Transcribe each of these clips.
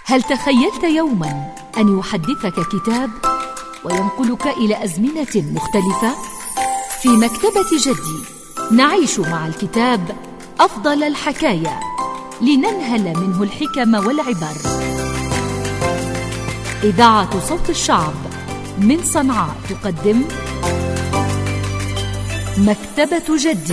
هل تخيلت يوما أن يحدثك كتاب وينقلك إلى أزمنة مختلفة؟ في مكتبة جدي نعيش مع الكتاب أفضل الحكايا لننهل منه الحكم والعبر. إذاعة صوت الشعب من صنعاء تقدم مكتبة جدي.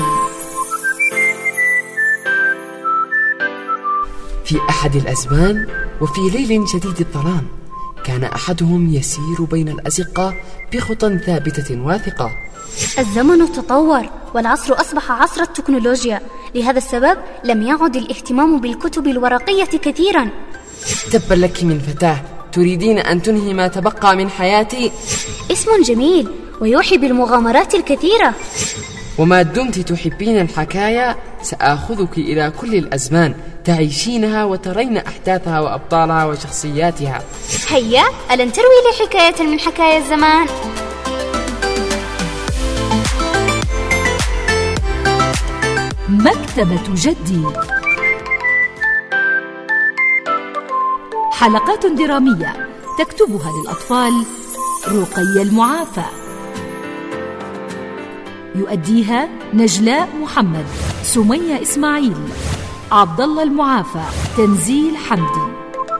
في أحد الأزمان وفي ليل شديد الظلام كان أحدهم يسير بين الأزقة بخطى ثابتة واثقة. الزمن تطور والعصر أصبح عصر التكنولوجيا، لهذا السبب لم يعد الاهتمام بالكتب الورقية كثيرا. تبا لك من فتاة تريدين أن تنهي ما تبقى من حياتي. اسم جميل ويوحي بالمغامرات الكثيرة. وما دمت تحبين الحكاية سآخذك إلى كل الأزمان تعيشينها وترين أحداثها وأبطالها وشخصياتها. هيا، ألن تروي لي حكاية من حكاية الزمان؟ مكتبة جدي، حلقات درامية تكتبها للأطفال رقية المعافى، يؤديها نجلاء محمد، سمية إسماعيل، عبد الله المعافى، تنزيل حمدي.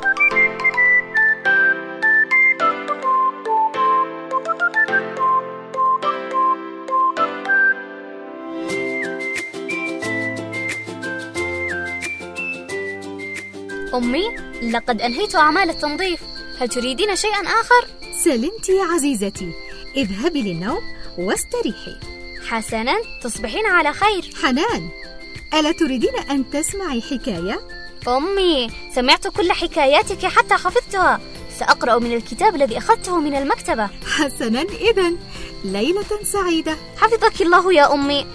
أمي، لقد أنهيت أعمال التنظيف، هل تريدين شيئا آخر؟ سلمت يا عزيزتي، اذهبي للنوم واستريحي. حسنا، تصبحين على خير. حنان، ألا تريدين أن تسمعي حكاية؟ أمي، سمعت كل حكاياتك حتى حفظتها، سأقرأ من الكتاب الذي أخذته من المكتبة. حسنا، إذن ليلة سعيدة. حفظك الله يا أمي.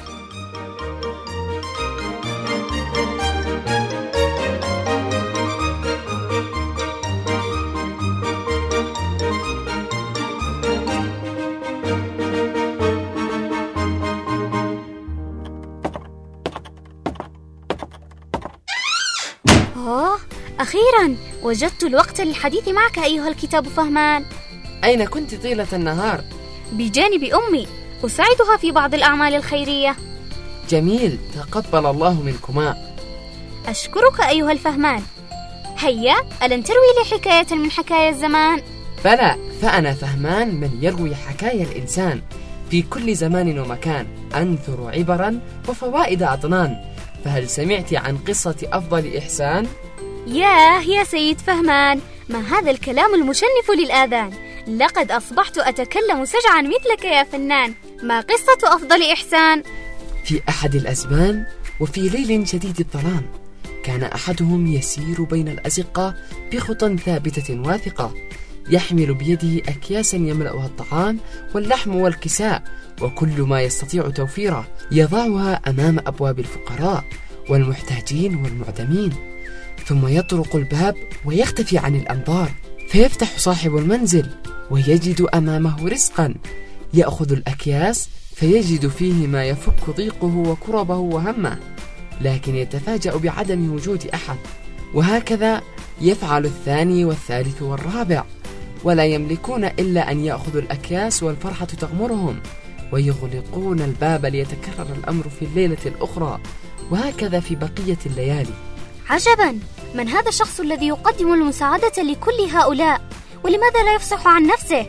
أخيراً وجدت الوقت للحديث معك أيها الكتاب فهمان. أين كنت طيلة النهار؟ بجانب أمي، أساعدها في بعض الأعمال الخيرية. جميل، تقبل الله منكما. أشكرك أيها الفهمان. هيا، ألن تروي لي حكاية من حكاية الزمان؟ بلى، فأنا فهمان من يروي حكاية الإنسان. في كل زمان ومكان أنثر عبراً وفوائد أطنان. فهل سمعت عن قصة أفضل إحسان؟ ياه يا سيد فهمان، ما هذا الكلام المشنف للآذان؟ لقد أصبحت أتكلم سجعا مثلك يا فنان. ما قصة أفضل إحسان؟ في أحد الأزمان وفي ليل شديد الظلام كان أحدهم يسير بين الأزقة بخطى ثابتة واثقة، يحمل بيده أكياسا يملأها الطعام واللحم والكساء وكل ما يستطيع توفيره، يضعها أمام أبواب الفقراء والمحتاجين والمعدمين، ثم يطرق الباب ويختفي عن الأنظار، فيفتح صاحب المنزل ويجد أمامه رزقا، يأخذ الأكياس فيجد فيه ما يفك ضيقه وكربه وهمه، لكن يتفاجأ بعدم وجود أحد، وهكذا يفعل الثاني والثالث والرابع، ولا يملكون إلا أن يأخذوا الأكياس والفرحة تغمرهم، ويغلقون الباب ليتكرر الأمر في الليلة الأخرى، وهكذا في بقية الليالي. عجبا، من هذا الشخص الذي يقدم المساعدة لكل هؤلاء؟ ولماذا لا يفصح عن نفسه؟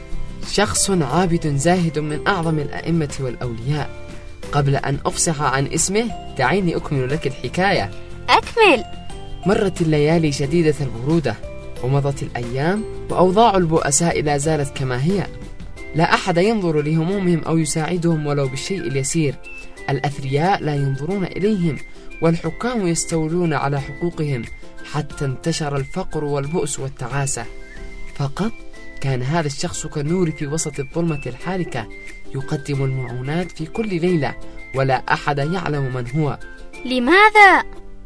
شخص عابد زاهد من أعظم الأئمة والأولياء. قبل أن أفصح عن اسمه دعيني أكمل لك الحكاية. أكمل. مرت الليالي شديدة البرودة ومضت الأيام وأوضاع البؤساء لا زالت كما هي، لا أحد ينظر لهمومهم أو يساعدهم ولو بالشيء اليسير. الأثرياء لا ينظرون إليهم والحكام يستولون على حقوقهم، حتى انتشر الفقر والبؤس والتعاسة. فقط كان هذا الشخص كالنور في وسط الظلمة الحالكة، يقدم المعونات في كل ليلة ولا أحد يعلم من هو. لماذا؟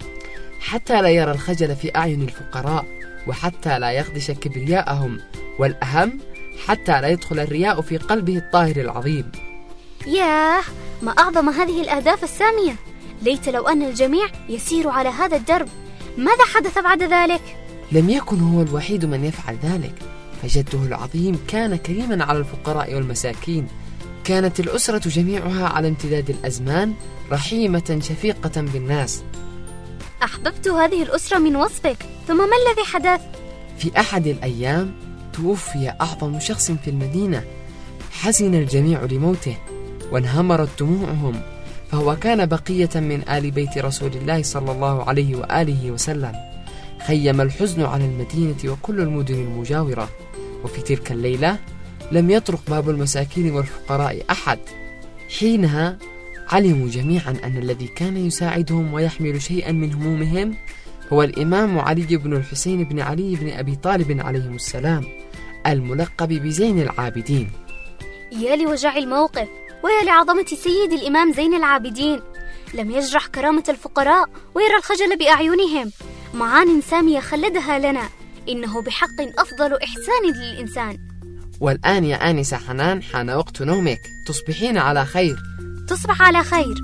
حتى لا يرى الخجل في أعين الفقراء، وحتى لا يخدش كبرياءهم، والأهم حتى لا يدخل الرياء في قلبه الطاهر العظيم. ياه، ما أعظم هذه الأهداف السامية. ليت لو أن الجميع يسير على هذا الدرب. ماذا حدث بعد ذلك؟ لم يكن هو الوحيد من يفعل ذلك، فجده العظيم كان كريما على الفقراء والمساكين. كانت الأسرة جميعها على امتداد الأزمان رحيمة شفيقة بالناس. أحببت هذه الأسرة من وصفك، ثم ما الذي حدث؟ في أحد الأيام توفي أعظم شخص في المدينة. حزن الجميع لموته وانهمرت دموعهم، فهو كان بقية من آل بيت رسول الله صلى الله عليه وآله وسلم. خيم الحزن على المدينة وكل المدن المجاورة، وفي تلك الليلة لم يطرق باب المساكين والفقراء أحد. حينها علموا جميعا أن الذي كان يساعدهم ويحمل شيئا من همومهم هو الإمام علي بن الحسين بن علي بن أبي طالب عليهم السلام، الملقب بزين العابدين. يا لوجع الموقف، ويا لعظمة سيد الإمام زين العابدين. لم يجرح كرامة الفقراء ويرى الخجل بأعينهم. معان سامية خلدها لنا، إنه بحق أفضل إحسان للإنسان. والآن يا آنسة حنان حان وقت نومك، تصبحين على خير. تصبح على خير.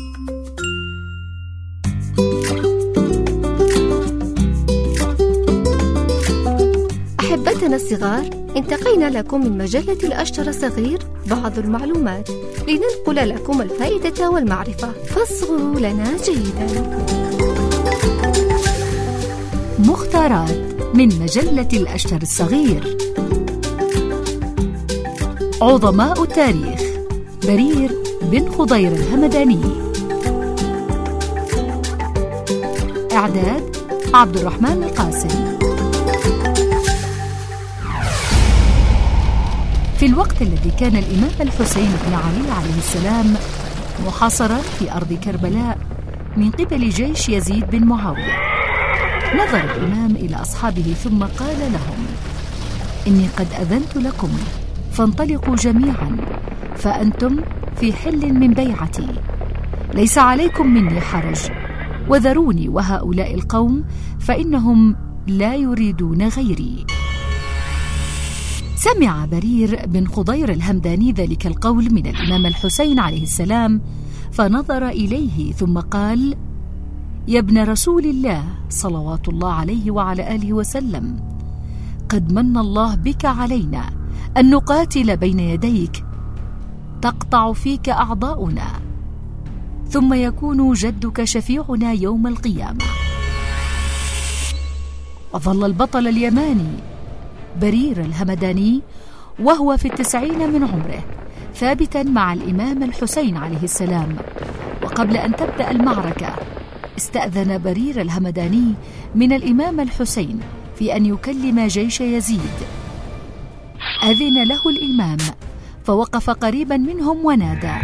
أحبتنا الصغار، انتقينا لكم من مجلة الأشتر الصغير بعض المعلومات لننقل لكم الفائدة والمعرفة، فاصغوا لنا جيدا. مختارات من مجلة الأشتر الصغير. عظماء التاريخ: برير بن خضير الهمداني. إعداد عبد الرحمن القاسم. في الوقت الذي كان الإمام الحسين بن علي عليه السلام محاصرا في أرض كربلاء من قبل جيش يزيد بن معاوية، نظر الإمام إلى أصحابه ثم قال لهم: إني قد أذنت لكم، فانطلقوا جميعا، فأنتم في حل من بيعتي، ليس عليكم مني حرج، وذروني وهؤلاء القوم فإنهم لا يريدون غيري. سمع برير بن خضير الهمداني ذلك القول من الإمام الحسين عليه السلام، فنظر إليه ثم قال: يا ابن رسول الله صلوات الله عليه وعلى آله وسلم، قد من الله بك علينا أن نقاتل بين يديك، تقطع فيك أعضاؤنا، ثم يكون جدك شفيعنا يوم القيامة. وظل البطل اليماني برير الهمداني وهو في 90 من عمره ثابتا مع الإمام الحسين عليه السلام. وقبل أن تبدأ المعركة استأذن برير الهمداني من الإمام الحسين في أن يكلم جيش يزيد. أذن له الإمام فوقف قريبا منهم ونادى: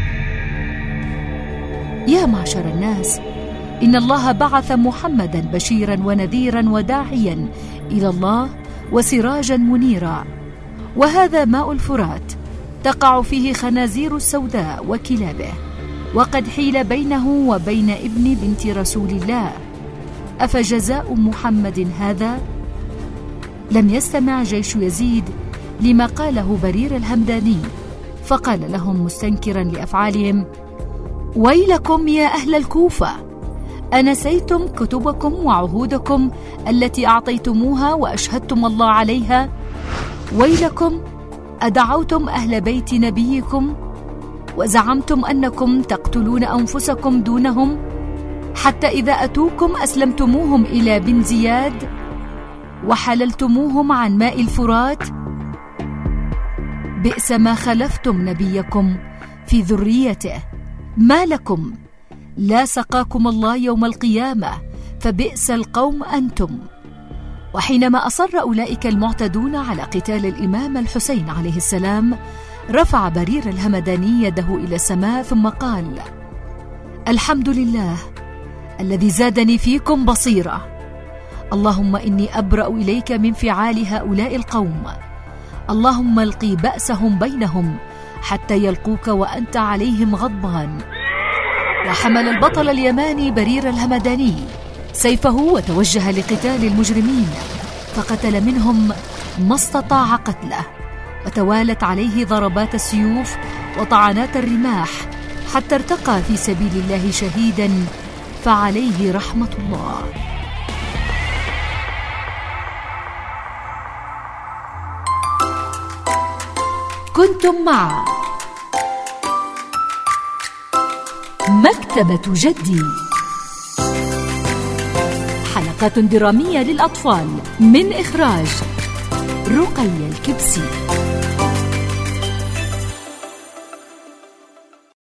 يا معشر الناس، إن الله بعث محمدا بشيرا ونذيرا وداعيا إلى الله وسراجا منيرا، وهذا ماء الفرات تقع فيه خنازير السوداء وكلابه، وقد حيل بينه وبين ابن بنت رسول الله، أفجزاء محمد هذا؟ لم يستمع جيش يزيد لما قاله برير الهمداني، فقال لهم مستنكرا لأفعالهم: ويلكم يا أهل الكوفة، أنسيتم كتبكم وعهودكم التي أعطيتموها وأشهدتم الله عليها؟ ويلكم، أدعوتم أهل بيت نبيكم وزعمتم أنكم تقتلون أنفسكم دونهم، حتى إذا أتوكم أسلمتموهم إلى بن زياد وحللتموهم عن ماء الفرات؟ بئس ما خلفتم نبيكم في ذريته، ما لكم؟ لا سقاكم الله يوم القيامة، فبئس القوم أنتم. وحينما أصر أولئك المعتدون على قتال الإمام الحسين عليه السلام، رفع برير الهمداني يده إلى السماء ثم قال: الحمد لله الذي زادني فيكم بصيرة. اللهم إني أبرأ إليك من فعال هؤلاء القوم، اللهم القي بأسهم بينهم حتى يلقوك وأنت عليهم غضبان. وحمل البطل اليماني برير الهمداني سيفه وتوجه لقتال المجرمين، فقتل منهم ما استطاع قتله، وتوالت عليه ضربات السيوف وطعنات الرماح حتى ارتقى في سبيل الله شهيدا، فعليه رحمة الله. كنتم مع مكتبة جدي، حلقات درامية للأطفال من إخراج رقية الكبسي.